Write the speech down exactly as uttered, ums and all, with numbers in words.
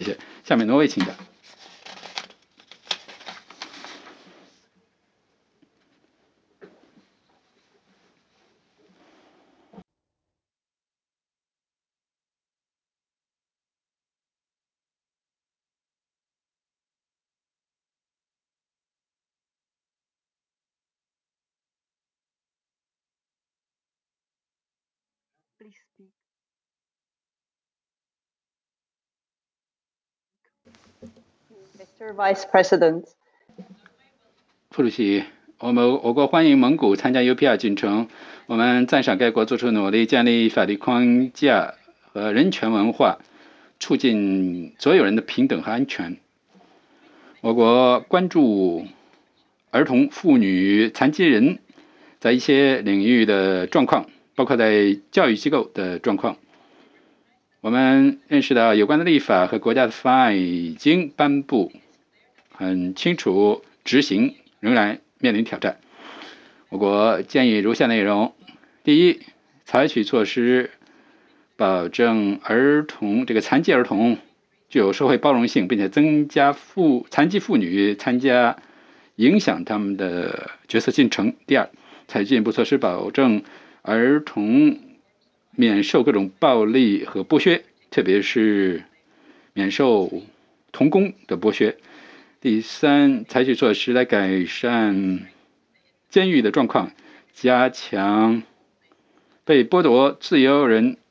谢。下面挪威请讲。 Please speak. Mister Vice President， 副主席，我们我国欢迎蒙古参加 U P R 进程，我们赞赏该国做出努力，建立法律框架和人权文化，促进所有人的平等和安全。我国关注儿童、妇女、残疾人在一些领域的状况，包括在教育机构的状况。我们认识到有关的立法和国家的方案已经颁布，很清楚，执行仍然面临挑战。我国建议如下内容：第一，采取措施保证儿童这个残疾儿童具有社会包容性，并且增加妇残疾妇女参加影响他们的决策进程。第二，采取进一步措施保证儿童免受各种暴力和剥削，特别是免受童工的剥削。第三，采取措施来改善监狱的状况，加强被剥夺自由人